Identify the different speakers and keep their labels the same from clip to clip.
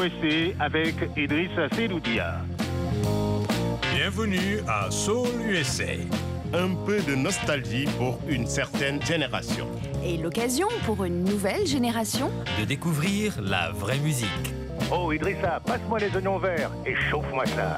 Speaker 1: USA avec Idrissa Seloudia.
Speaker 2: Bienvenue à Soul USA.
Speaker 3: Un peu de nostalgie pour une certaine génération.
Speaker 4: Et l'occasion pour une nouvelle génération
Speaker 5: de découvrir la vraie musique.
Speaker 1: Oh Idrissa, passe-moi les oignons verts et chauffe-moi ça.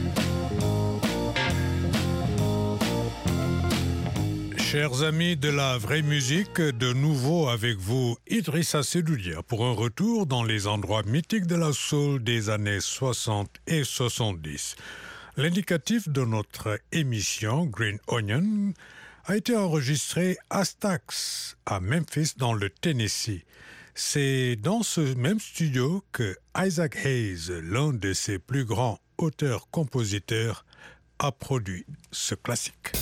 Speaker 2: Chers amis de la vraie musique, de nouveau avec vous, Idrissa Seloudia, pour un retour dans les endroits mythiques de la soul des années 60 et 70. L'indicatif de notre émission, Green Onion, a été enregistré à Stax, à Memphis, dans le Tennessee. C'est dans ce même studio que Isaac Hayes, l'un de ses plus grands auteurs-compositeurs, a produit ce classique.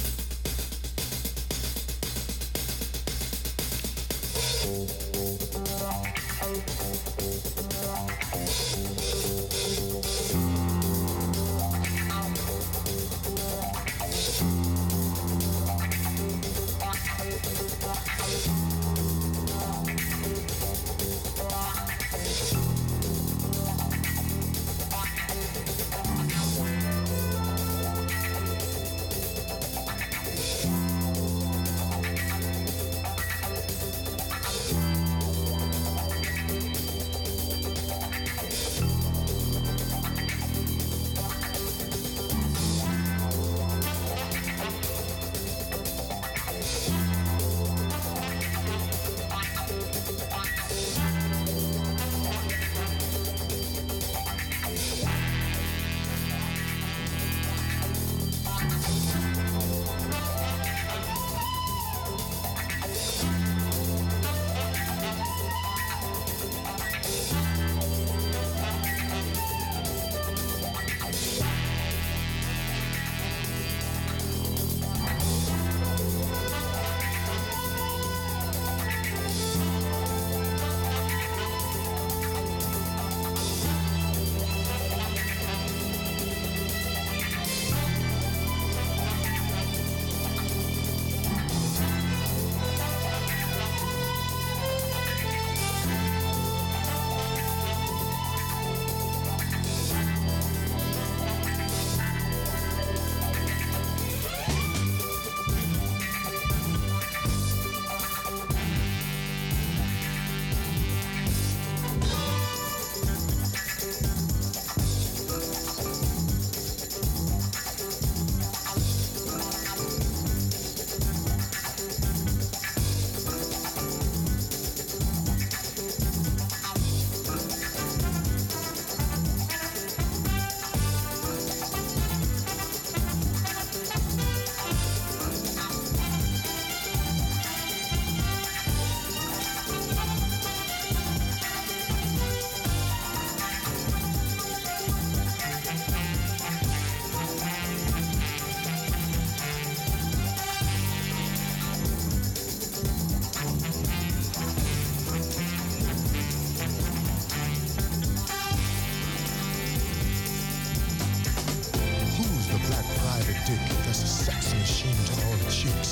Speaker 6: That's a sex machine to all the chicks.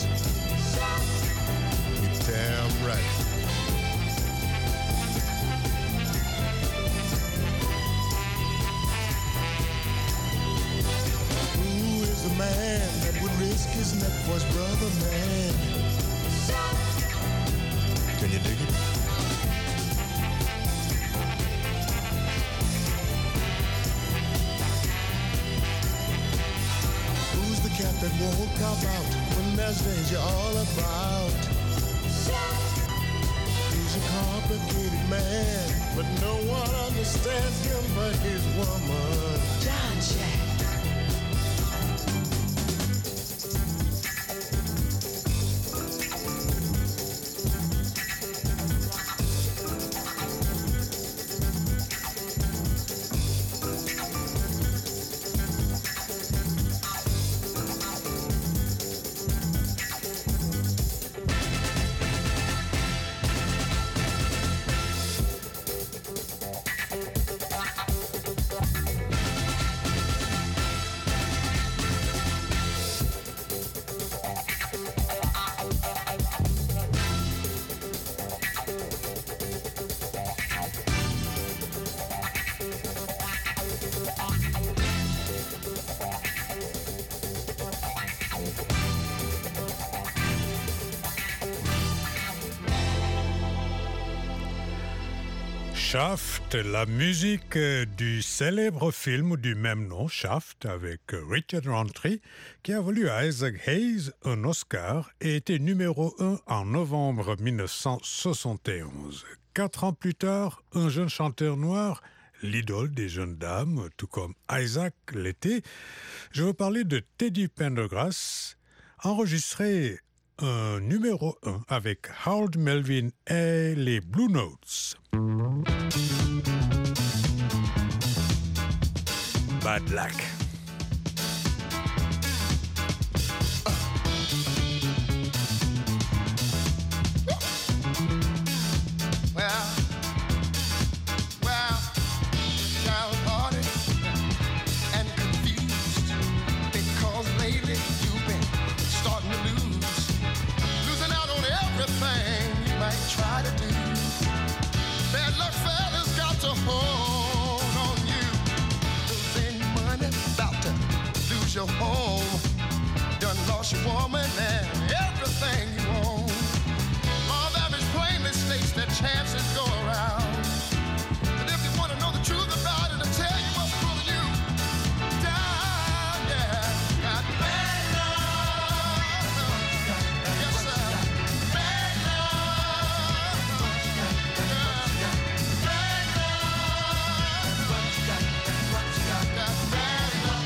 Speaker 6: You're damn right. Who is the man that would risk his neck for his brother, man? Can you dig it? Cat that won't cop out when there's danger all about. He's a complicated man, but no one understands him but his woman. John Jack.
Speaker 2: Shaft, la musique du célèbre film du même nom, Shaft, avec Richard Roundtree, qui a valu à Isaac Hayes un Oscar et était numéro 1 en novembre 1971. 4 ans plus tard, un jeune chanteur noir, l'idole des jeunes dames, tout comme Isaac l'était, je veux parler de Teddy Pendergrass, enregistré un numéro 1 avec Harold Melvin et les Blue Notes. Bad Luck.
Speaker 6: Your home, done lost your woman and everything you own. Law of average plainly states that chances go around. But if you want to know the truth about it, I'll tell you what's pulling you down. Yeah, got bad love. Yes, sir. Bad love. Yeah. Bad love. Got bad love.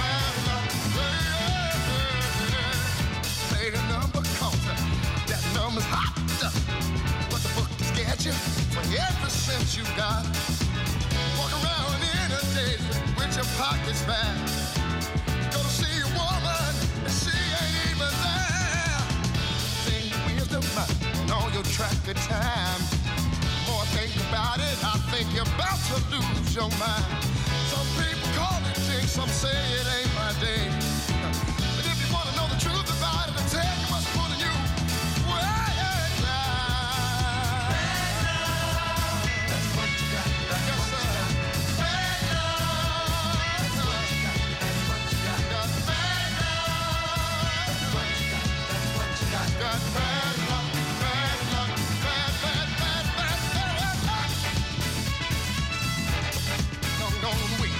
Speaker 6: That number's hot, but the book is get you for every cent you got. Walk around in a day with your pockets fat. Go to see a woman and she ain't even there. Think wisdom on all your track of time. More think about it, I think you're about to lose your mind. Some people call it jinx, some say it ain't my day. But if you want to know the truth about it, I'll tell you what's pulling you way down. Bad love, that's what you got. Yes, sir. Bad love, that's what you got. That's what you got. Got bad love, that's what you got. That's what you got. Got bad luck, bad luck, bad luck. Don't wait.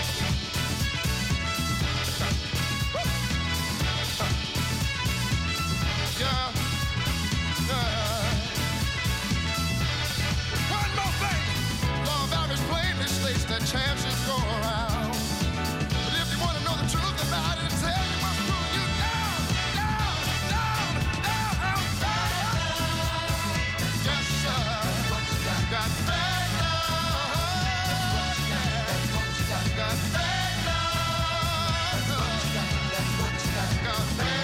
Speaker 6: One more thing. Law of average plainly states that chances go around. But if you want to know the truth about it, tell you what's pulling you down, down, down, down, down. Yes, sir. Got bad love. Got bad love. Got bad love.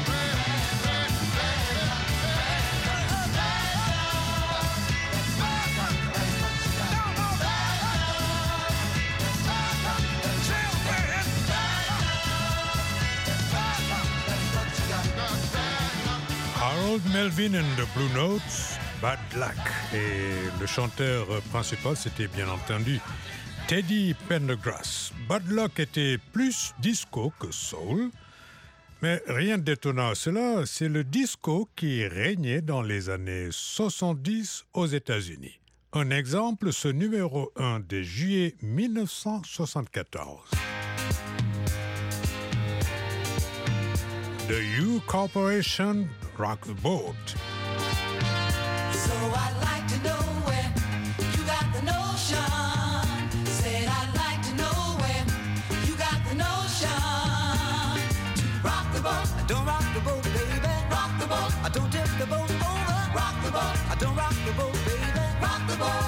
Speaker 2: Harold Melvin and the Blue Notes, Bad Luck. Et le chanteur principal, c'était bien entendu Teddy Pendergrass. Bad Luck était plus disco que soul, mais rien d'étonnant à cela, c'est le disco qui régnait dans les années 70 aux États-Unis. Un exemple, ce numéro 1 de juillet 1974. The U Corporation Rock the Boat.
Speaker 7: So I'd like to know where you got the notion. Said I'd like to know where you got the notion. To rock the boat, I don't rock the boat, baby. Rock the boat, I don't tip the boat over. Rock the boat, I don't rock the boat, baby. Rock the boat.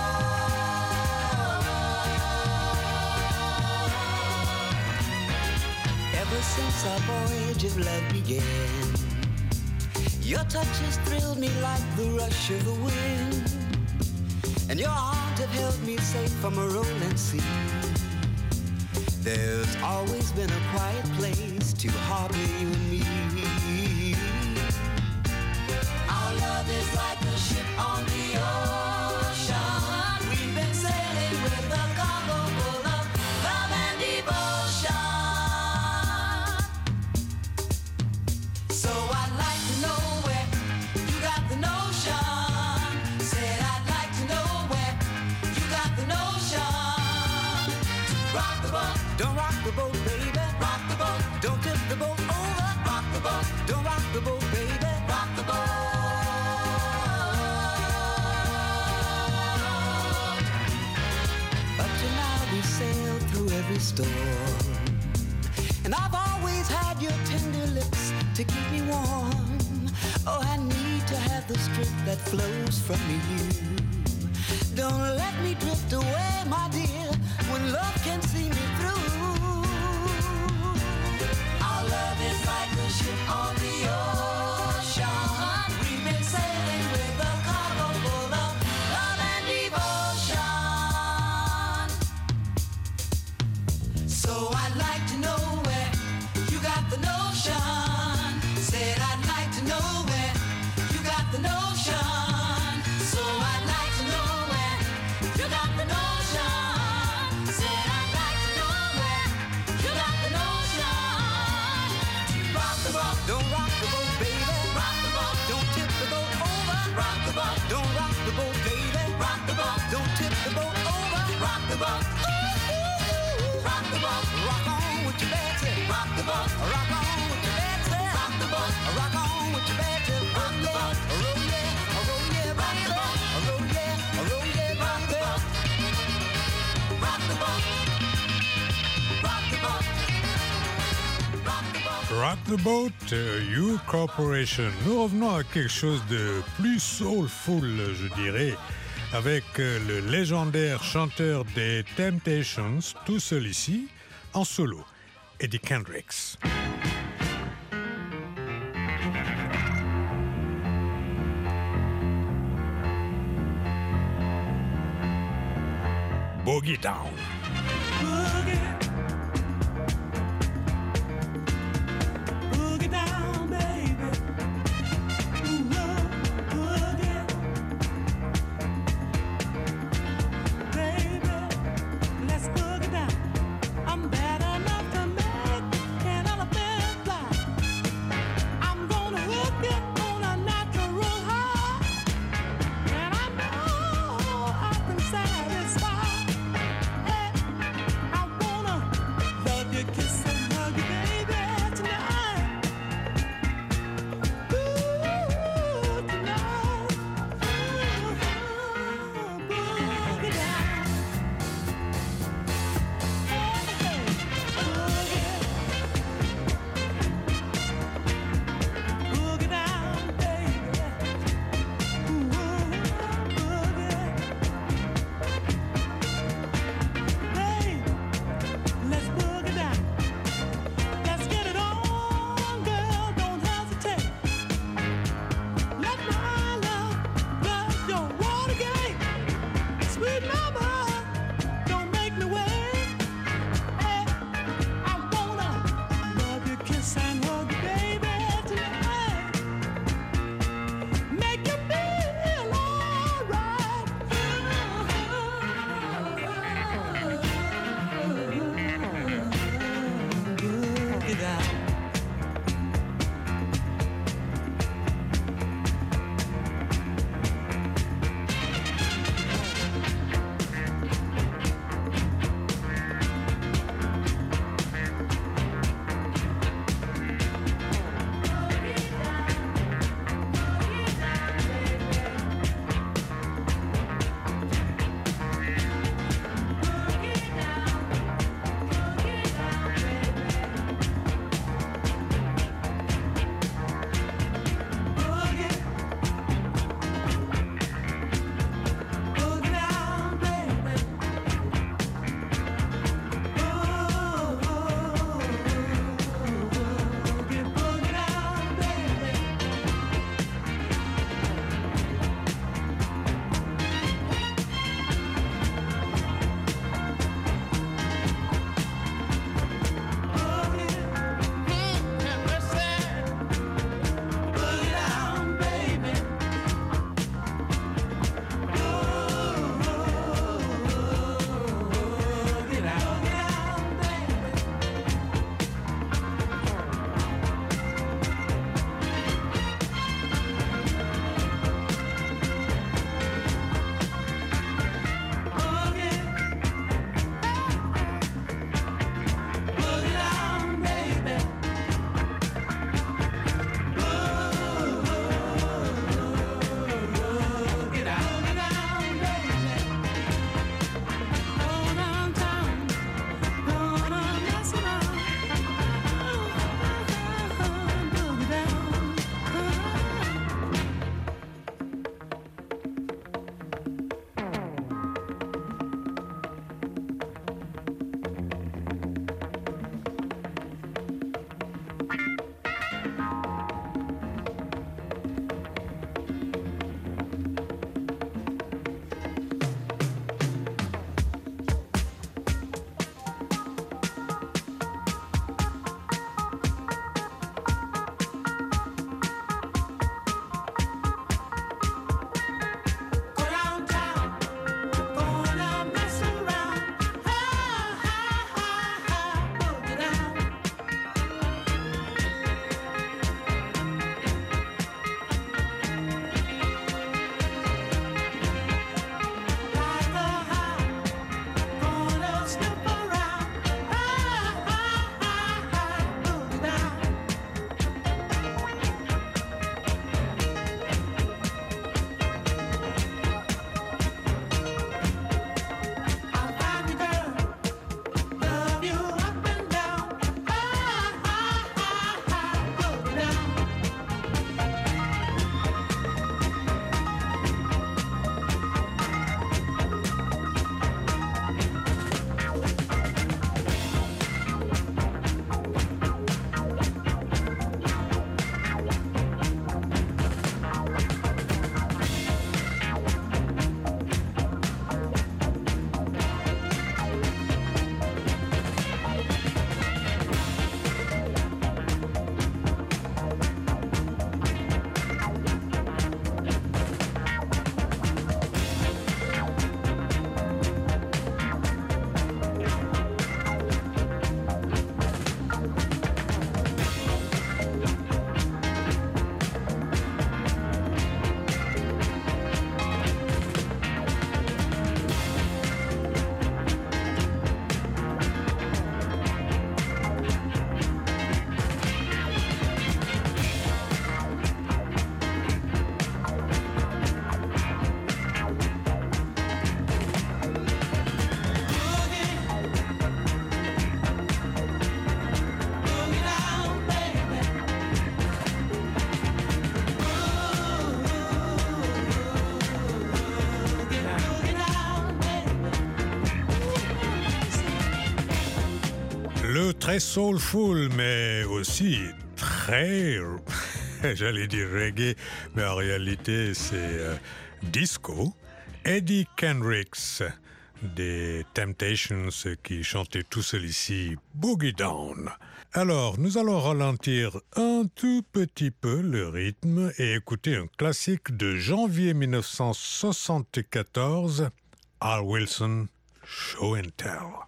Speaker 7: Ever since our voyage of love began, your touch has thrilled me like the rush of the wind, and your arms have held me safe from a rolling sea. There's always been a quiet place to harbor you and me. Our love is like a ship on the ocean. We've been sailing with a cargo full of love and devotion. So I'd like to know where you got the notion. Said I'd like to know where you got the boat, baby. Rock the boat. Don't tip the boat over. Rock the boat. Don't rock the boat, baby. Rock the boat. Up to now we sailed through every storm, and I've always had your tender lips to keep me warm. Oh, I need to have the strength that flows from you. Don't let me drift away, my dear, when love can see me through. Our love is like a ship on the ocean. We've been sailing with a cargo full of love and devotion. So I'd like to know where you got the notion. Said I'd like to know where you got the notion. So I'd like to know where you got the notion. Said I'd like to know where you got the notion. Rock the boat, don't rock the boat, baby. Rock the boat, don't tip the boat over. Rock the boat, don't rock the boat, baby. Rock the boat, don't tip the boat over. Rock the boat, ooh, ooh, ooh. Rock the boat, rock on with your Betsy. Rock the boat, rock on with your Betsy. Rock the boat, rock on with your Betsy. Rock the boat, roll yeah, roll yeah, rock the boat, roll yeah, roll yeah, rock the boat. Rock the boat, rock the boat, rock the boat.
Speaker 2: Rock the Boat, You Corporation. Nous revenons à quelque chose de plus soulful, je dirais, avec le légendaire chanteur des Temptations, tout seul ici, en solo, Eddie Kendricks. Boogie Down.
Speaker 8: Boogie down, baby. Boogie. Baby, let's boogie down. I'm bad enough to make an elephant fly. I'm gonna hook you on a natural high, and I know I can satisfy. Hey.
Speaker 2: très soulful, mais aussi très, j'allais dire reggae, mais en réalité c'est disco. Eddie Kendricks des Temptations qui chantait tout seul ici, Boogie Down. Alors, nous allons ralentir un tout petit peu le rythme et écouter un classique de janvier 1974, Al Wilson, Show and Tell.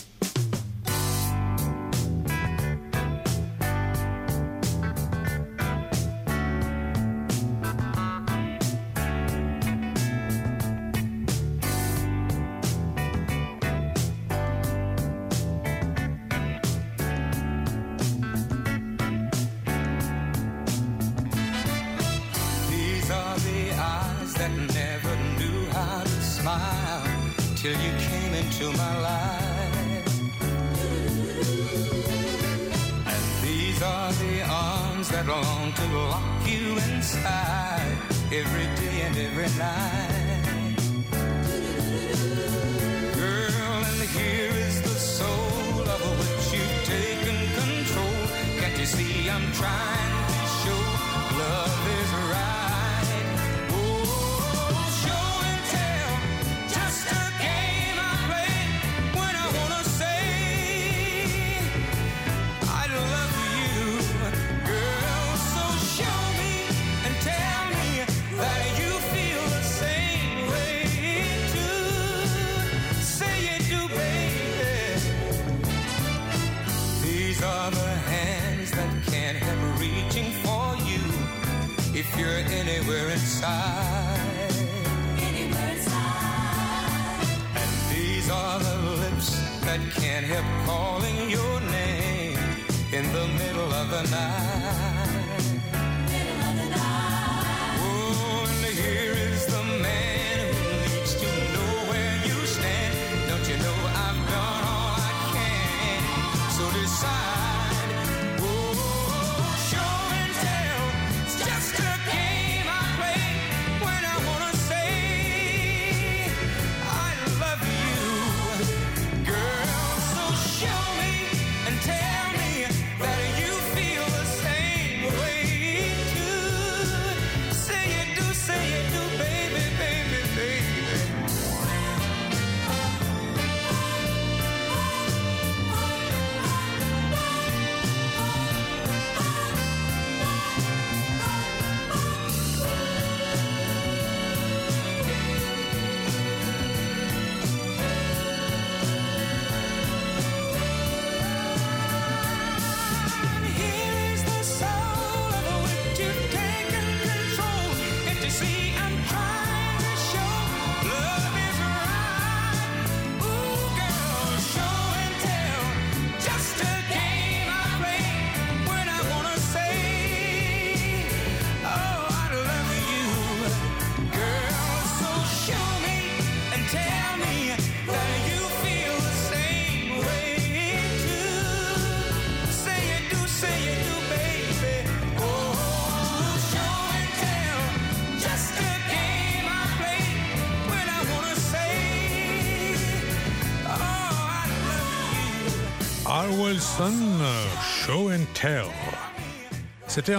Speaker 9: Till you came into my life. And these are the arms that long to lock you inside every day and every night. Girl, and here is the soul of which you've taken control. Can't you see I'm trying to show love is right? If you're anywhere inside, and these are the lips that can't help calling your name in the middle of the night. Oh, and here is the man who needs to know where you stand. Don't you know I've done all I can? So decide.
Speaker 2: Al Wilson, Show and Tell. C'était en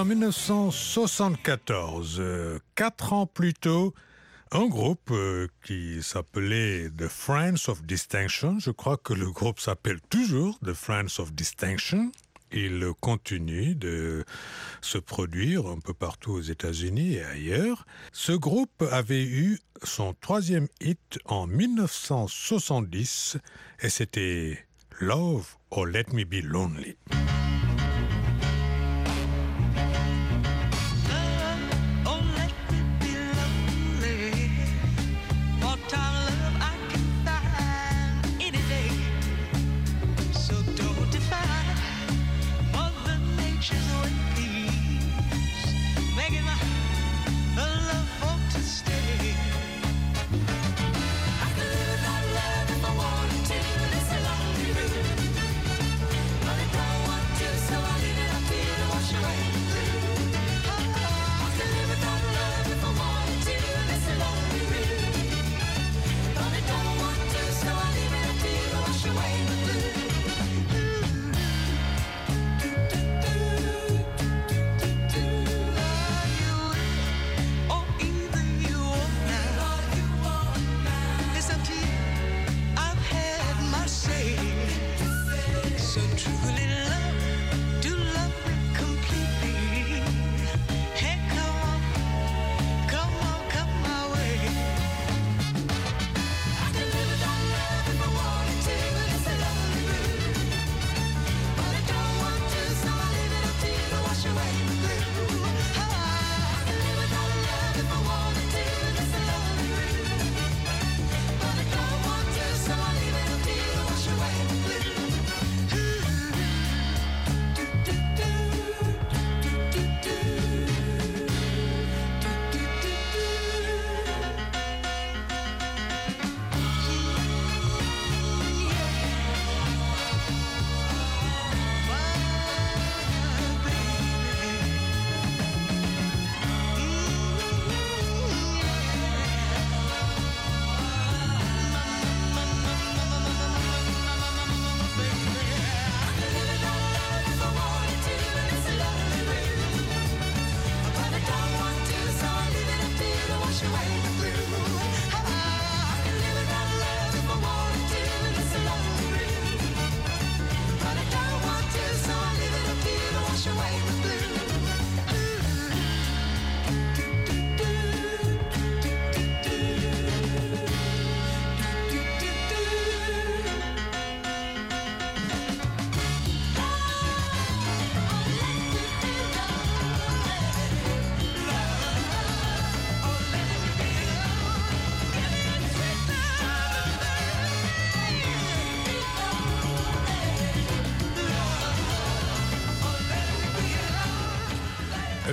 Speaker 2: 1974. 4 ans plus tôt, un groupe qui s'appelait The Friends of Distinction. Je crois que le groupe s'appelle toujours The Friends of Distinction. Il continue de se produire un peu partout aux États-Unis et ailleurs. Ce groupe avait eu son 3e hit en 1970 et c'était Love or Let Me Be Lonely.
Speaker 7: I could live without love if I wanted to. This is a long route.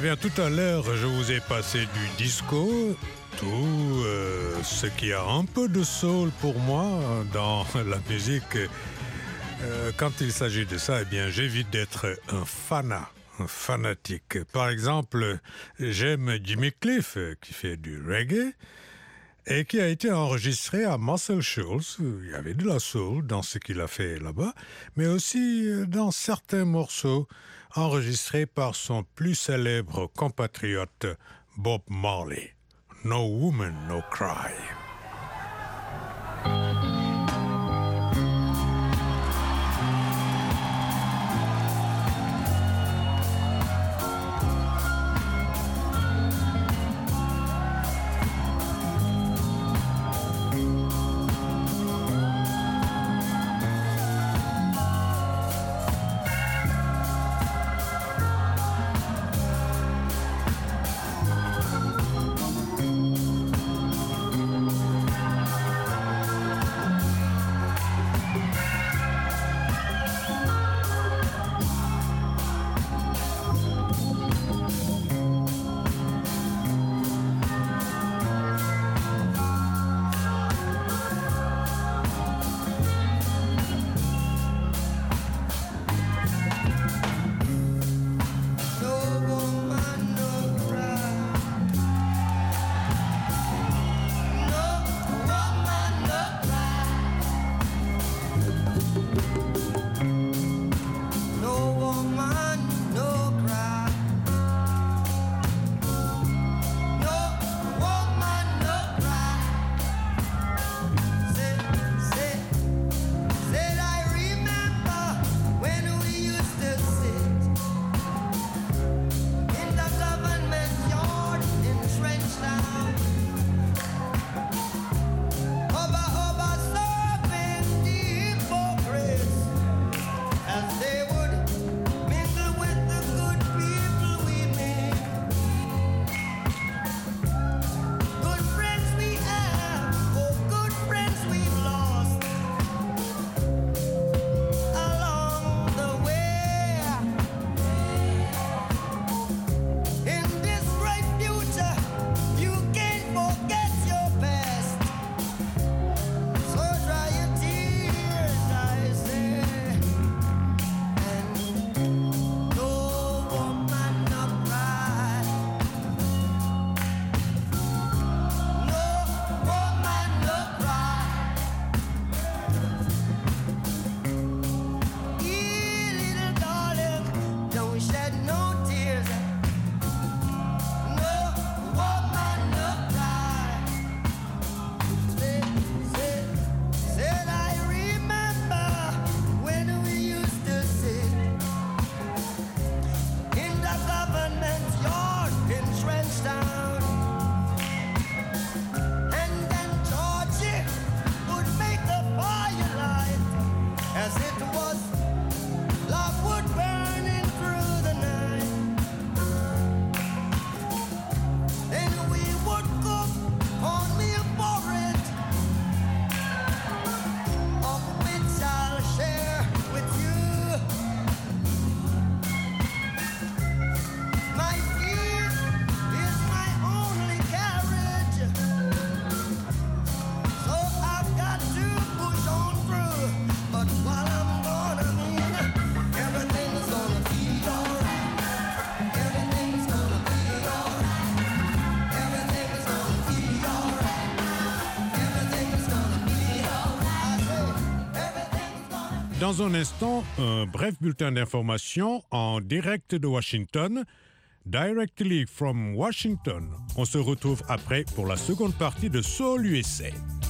Speaker 2: bien, tout à l'heure, je vous ai passé du disco, tout ce qui a un peu de soul pour moi dans la musique. Quand il s'agit de ça, eh bien, j'évite d'être un fanatique. Par exemple, j'aime Jimmy Cliff qui fait du reggae et qui a été enregistré à Muscle Shoals. Il y avait de la soul dans ce qu'il a fait là-bas, mais aussi dans certains morceaux enregistrés par son plus célèbre compatriote Bob Marley. No Woman, No Cry. Dans un instant, un bref bulletin d'information en direct de Washington. Directly from Washington. On se retrouve après pour la seconde partie de Soul USA.